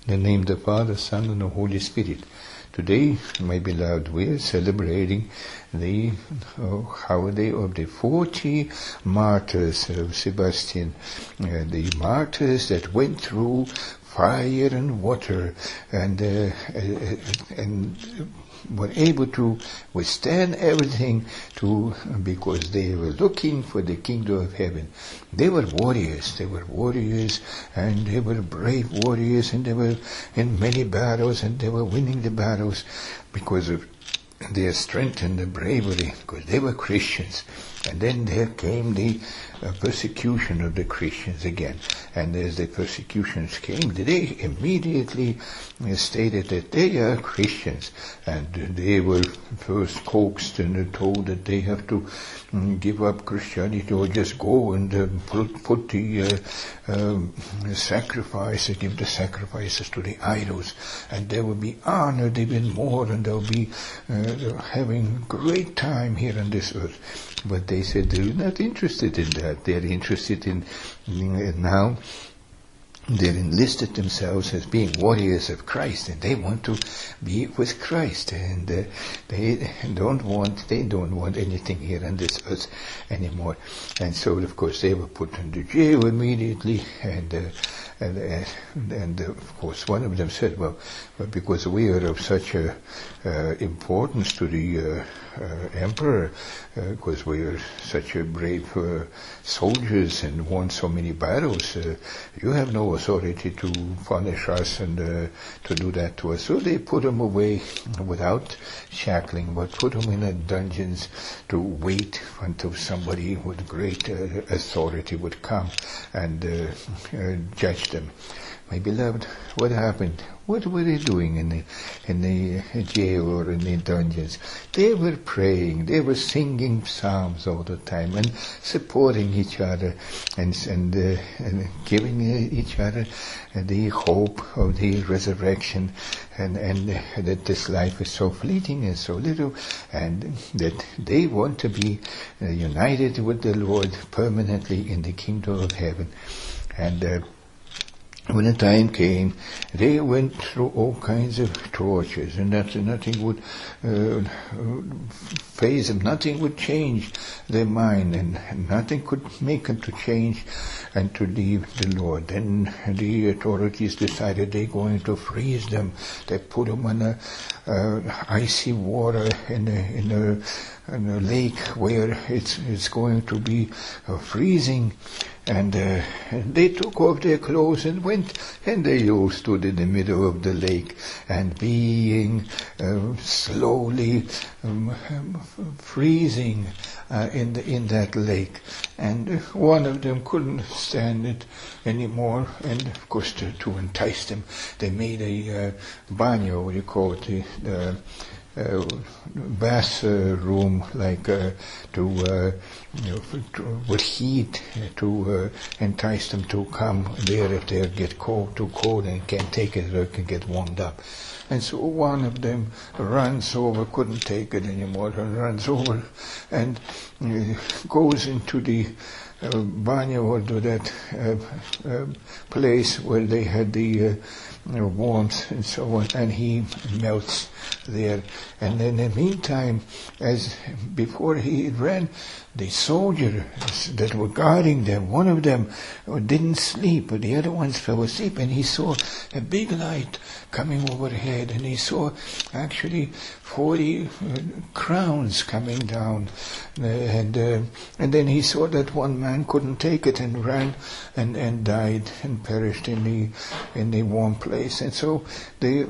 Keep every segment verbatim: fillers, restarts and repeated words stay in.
In the name of the Father, Son, and the Holy Spirit. Today, my beloved, we are celebrating the uh, holiday of the forty martyrs of Sebastian, uh, the martyrs that went through fire and water and uh, uh, and were able to withstand everything to because they were looking for the kingdom of heaven. They were warriors. They were warriors, and they were brave warriors, and they were in many battles, and they were winning the battles because of their strength and their bravery, because they were Christians. And then there came the uh, persecution of the Christians again. And as the persecutions came, they immediately uh, stated that they are Christians. And they were first coaxed and told that they have to um, give up Christianity or just go and uh, put, put the uh, um, sacrifice, give the sacrifices to the idols. And they will be honored even more, and they'll be uh, having great time here on this earth. But they said they're not interested in that. They're interested in, in now they're enlisted themselves as being warriors of Christ, and they want to be with Christ, and uh, they don't want they don't want anything here on this earth anymore. And so, of course, they were put into jail immediately, and uh, and uh, and uh, of course, one of them said, "Well, well because we are of such a uh, importance to the uh, uh, emperor, because uh, we are such a brave uh, soldiers and won so many battles, uh, you have no authority to punish us and uh, to do that to us." So they put him away without shackling, but put him in a dungeons to wait until somebody with great uh, authority would come and uh, uh, judge them. My beloved, what happened? What were they doing in the in the jail or in the dungeons? They were praying. They were singing psalms all the time and supporting each other and and, uh, and giving each other the hope of the resurrection, and and uh, that this life is so fleeting and so little, and that they want to be uh, united with the Lord permanently in the kingdom of heaven. And uh, when the time came, they went through all kinds of tortures, and that nothing would uh, phase them, nothing would change their mind, and nothing could make them to change and to leave the Lord. Then the authorities decided they're going to freeze them. They put them in a uh, icy water in a, in a, in a lake where it's it's going to be uh, freezing. And, uh, and they took off their clothes and went, and they all stood in the middle of the lake, and being uh, slowly um, freezing uh, in the, in that lake. And one of them couldn't stand it anymore, and of course to, to entice them, they made a uh, baño, what do you call it, the, the Uh, bath uh, room, like uh, to, uh, you know, to, with heat uh, to uh, entice them to come there if they get cold, too cold and can't take it, they can get warmed up. And so one of them runs over, couldn't take it anymore, and runs over and uh, goes into the uh, baño, or to that uh, uh, place where they had the uh, you know, warmth and so on, and he melts there. And in the meantime, as before he ran, the soldiers that were guarding them, one of them didn't sleep, but the other ones fell asleep, and he saw a big light coming overhead, and he saw actually forty uh, crowns coming down, uh, and uh, and then he saw that one man couldn't take it and ran and and died and perished in the in the warm place. And so the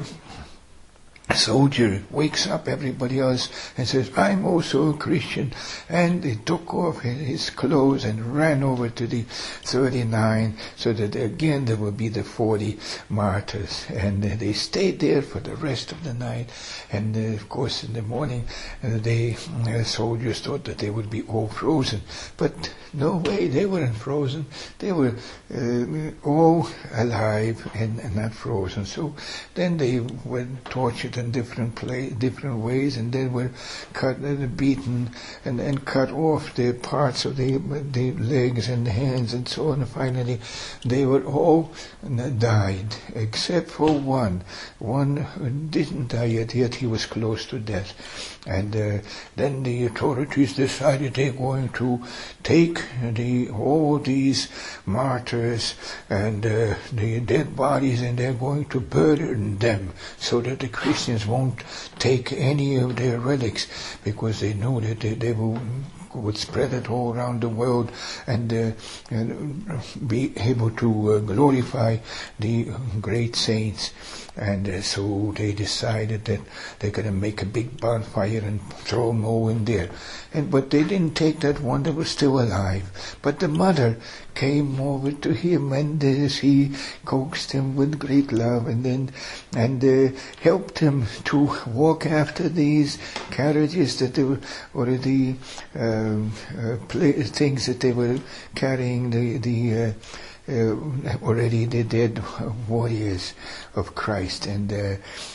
soldier wakes up everybody else and says, "I'm also a Christian," and he took off his clothes and ran over to the thirty-nine, so that again there will be the forty martyrs. And uh, they stayed there for the rest of the night, and uh, of course in the morning uh, the uh, soldiers thought that they would be all frozen, but no way, they weren't frozen. They were uh, all alive and, and not frozen. So then they were tortured in different play, different ways, and they were cut and beaten and, and cut off the parts of the the legs and the hands and so on. And finally, they were all died except for one. One didn't die yet, yet he was close to death. And uh, then the authorities decided they're going to take the all these martyrs and uh, the dead bodies, and they're going to burn them so that the Christians won't take any of their relics, because they know that they, they will would spread it all around the world and, uh, and be able to uh, glorify the great saints. And uh, so they decided that they're going to make a big bonfire and throw them all in there. And but they didn't take that one that was still alive. But the mother came over to him, and uh, she coaxed him with great love, and then and uh, helped him to walk after these carriages that they were, or the um, uh, play, things that they were carrying, the the. Uh, Uh, already the dead warriors of Christ, and uh,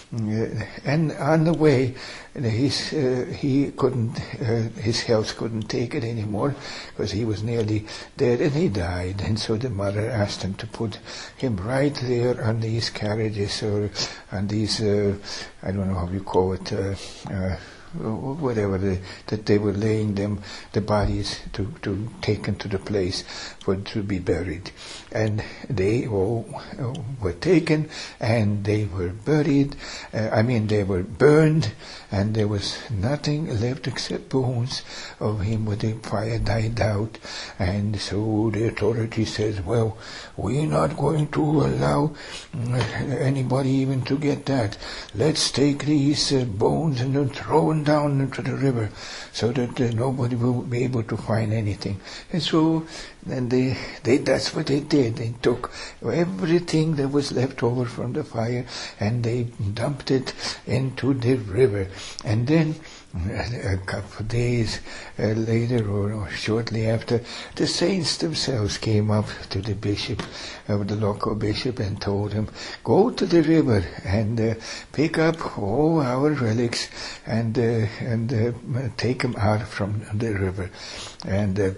and on the way, his uh, he couldn't uh, his health couldn't take it anymore, because he was nearly dead, and he died. And so the mother asked him to put him right there on these carriages, or on these uh, I don't know how you call it. Uh, uh, whatever the, that they were laying them, the bodies to, to taken to the place for to be buried. And they all were taken, and they were buried, uh, I mean they were burned, and there was nothing left except bones of him when the fire died out. And so the authority says, well, we're not going to allow anybody even to get that. Let's take these uh, bones and then throw them down into the river, so that uh, nobody will be able to find anything. And so then they, they that's what they did. They took everything that was left over from the fire, and they dumped it into the river. And then a couple of days uh, later, or, or shortly after, the saints themselves came up to the bishop, uh, the local bishop, and told him, go to the river and uh, pick up all our relics and uh, and uh, take them out from the river. And uh,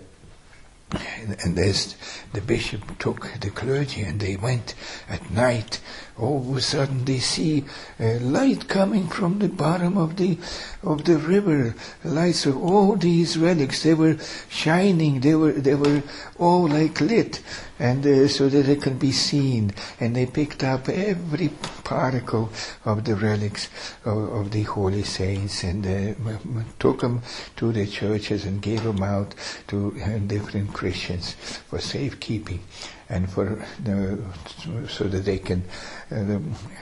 and as the bishop took the clergy, and they went at night, all of a sudden they see a light coming from the bottom of the of the river. Lights of all these relics, they were shining, they were they were all like lit, and uh, so that they can be seen. And they picked up every particle of the relics of, of the holy saints, and uh, took them to the churches and gave them out to uh, different Christians for safekeeping, and for the, so that they can uh,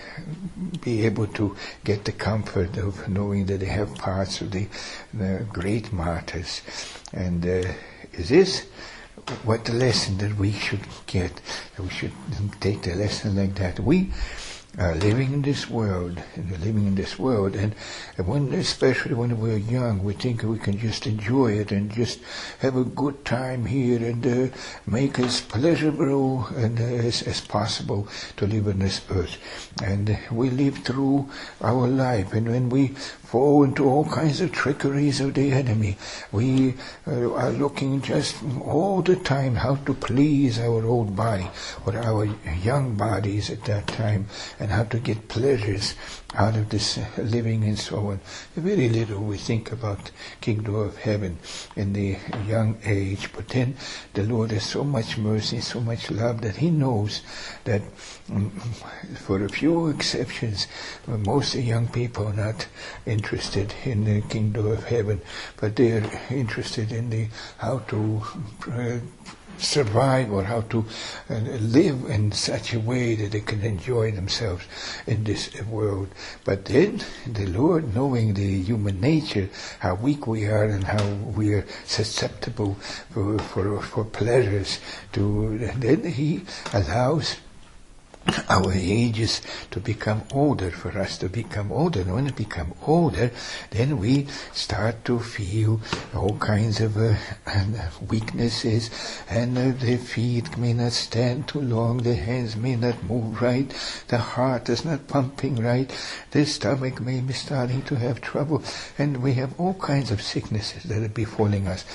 be able to get the comfort of knowing that they have parts of the, the great martyrs. And uh, is this what the lesson that we should get? We should take the lesson like that. We are living in this world, and we're living in this world, and when, especially when we're young, we think we can just enjoy it and just have a good time here, and uh, make as pleasurable and uh, as, as possible to live on this earth. And we live through our life, and when we fall into all kinds of trickeries of the enemy, we uh, are looking just all the time how to please our old body, or our young bodies at that time, and how to get pleasures out of this uh, living and so on. Very little we think about kingdom of heaven in the young age, but then the Lord has so much mercy, so much love, that He knows that um, for a few exceptions, uh, most young people are not interested in the kingdom of heaven, but they're interested in the how to uh, survive, or how to uh, live in such a way that they can enjoy themselves in this world. But then the Lord, knowing the human nature, how weak we are and how we are susceptible for for, for pleasures, to then He allows our ages to become older, for us to become older. And when we become older, then we start to feel all kinds of uh, weaknesses, and uh, the feet may not stand too long, the hands may not move right, the heart is not pumping right, the stomach may be starting to have trouble, and we have all kinds of sicknesses that are befalling us.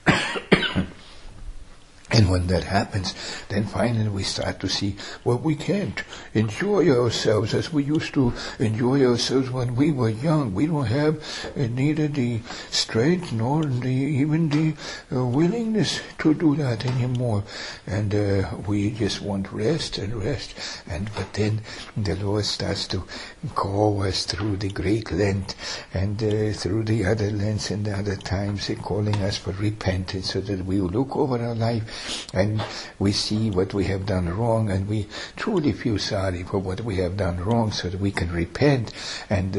And when that happens, then finally we start to see, well, we can't enjoy ourselves as we used to enjoy ourselves when we were young. We don't have uh, neither the strength nor the, even the uh, willingness to do that anymore. And uh, we just want rest and rest. And but then the Lord starts to call us through the great Lent and uh, through the other Lents and the other times, uh, calling us for repentance, so that we will look over our life and we see what we have done wrong, and we truly feel sorry for what we have done wrong, so that we can repent and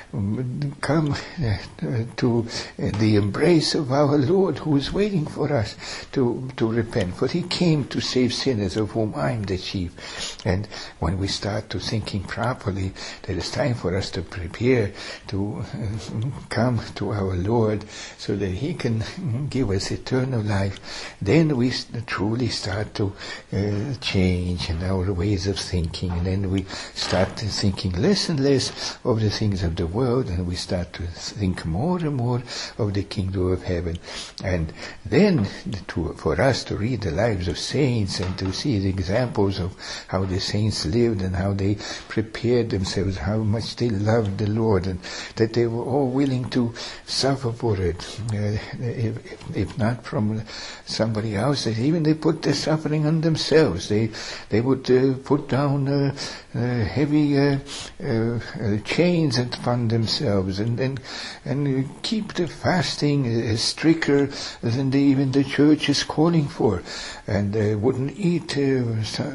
uh, come uh, to the embrace of our Lord, who is waiting for us to, to repent. For He came to save sinners, of whom I am the chief. And when we start to thinking properly, that it's time for us to prepare to uh, come to our Lord, so that He can give us eternal life, then we truly start to uh, change in our ways of thinking, and then we start thinking less and less of the things of the world, and we start to think more and more of the kingdom of heaven. And then to, for us to read the lives of saints and to see the examples of how the saints lived and how they prepared themselves, how much they loved the Lord, and that they were all willing to suffer for it, uh, if, if not from somebody else, that even they put the suffering on themselves. They they would uh, put down uh, uh, heavy uh, uh, uh, chains upon themselves, and and, and keep the fasting uh, stricter than the, even the church is calling for, and uh, wouldn't eat. Uh, some,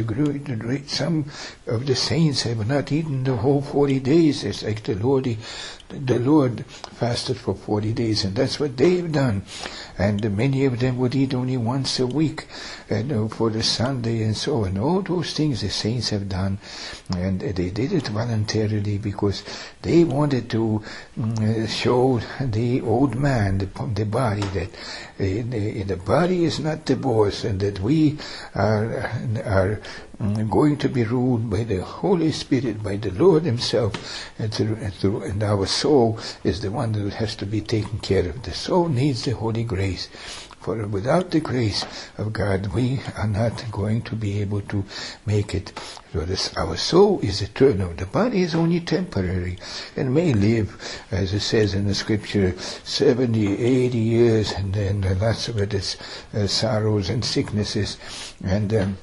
the, some of the saints have not eaten the whole forty days. It's like the Lord. He, The Lord fasted for forty days, and that's what they've done. And many of them would eat only once a week, and uh, for the Sunday and so on. All those things the saints have done, and they did it voluntarily because they wanted to uh, show the old man, the, the body, that uh, the, the body is not the boss, and that we are are going to be ruled by the Holy Spirit, by the Lord Himself, and, through, and, through, and our soul is the one that has to be taken care of. The soul needs the Holy Grace. For without the grace of God, we are not going to be able to make it. So this, our soul is eternal. The body is only temporary and may live, as it says in the scripture, seventy, eighty years, and then lots of it is uh, sorrows and sicknesses. And um,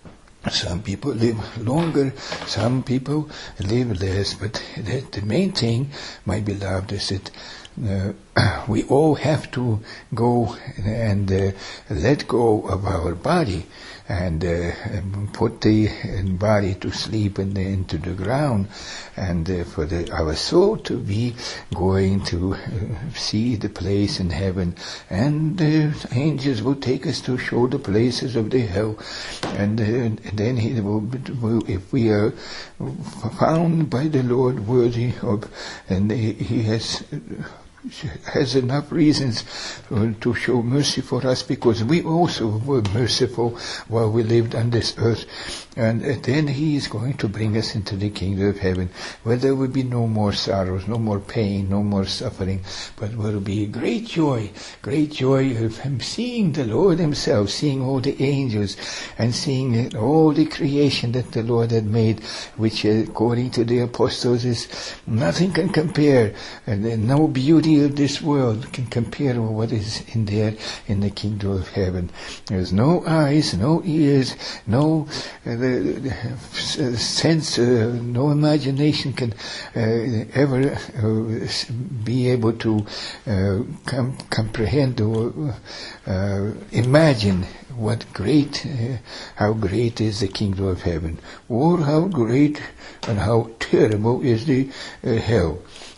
some people live longer, some people live less, but the, the main thing, my beloved, is that uh, we all have to go and uh, let go of our body and uh, put the body to sleep and into the ground, and uh, for the, our soul to be going to uh, see the place in heaven, and the uh, angels will take us to show the places of the hell, and, uh, and then he will, will, if we are found by the Lord worthy of, and he, he has has enough reasons uh, to show mercy for us, because we also were merciful while we lived on this earth. And uh, then He is going to bring us into the kingdom of heaven, where there will be no more sorrows, no more pain, no more suffering, but will be great joy, great joy of Him seeing the Lord Himself, seeing all the angels, and seeing all the creation that the Lord had made, which uh, according to the apostles is nothing can compare, and uh, no beauty of this world can compare with what is in there in the kingdom of heaven. There's no eyes, no ears, no uh, the, the sense, uh, no imagination can uh, ever uh, be able to uh, com- comprehend or uh, imagine what great, uh, how great is the kingdom of heaven, or how great and how terrible is the uh, hell.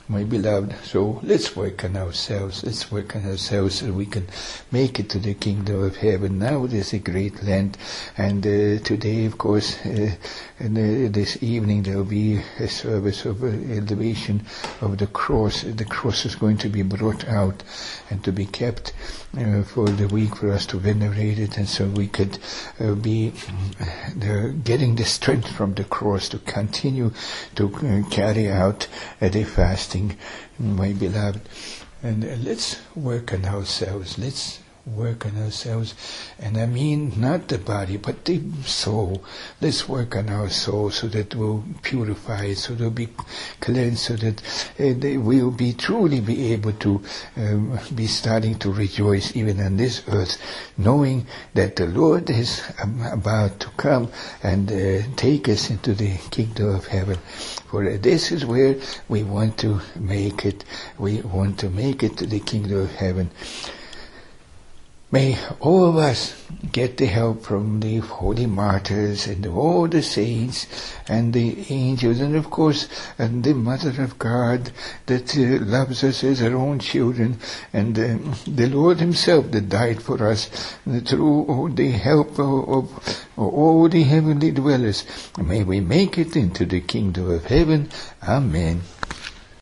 my beloved. So let's work on ourselves. Let's work on ourselves so we can make it to the kingdom of heaven. Now there's a great Lent, and uh, today, of course, uh, and uh, this evening there will be a service of uh, elevation of the cross. The cross is going to be brought out and to be kept uh, for the week for us to venerate it, and so we could uh, be uh, getting the strength from the cross to continue to uh, carry out uh, the fasting, my beloved. And uh, let's work on ourselves. Let's work on ourselves, and I mean not the body but the soul. Let's work on our soul so that we'll purify it, so that we'll be cleansed, so that uh, we'll be truly be able to um, be starting to rejoice even on this earth, knowing that the Lord is um, about to come and uh, take us into the kingdom of heaven. For uh, this is where we want to make it. We want to make it to the kingdom of heaven. May all of us get the help from the holy martyrs and all the saints and the angels, and of course and the Mother of God that uh, loves us as her own children, and uh, the Lord himself that died for us, uh, through all the help of, of all the heavenly dwellers. May we make it into the kingdom of heaven. Amen.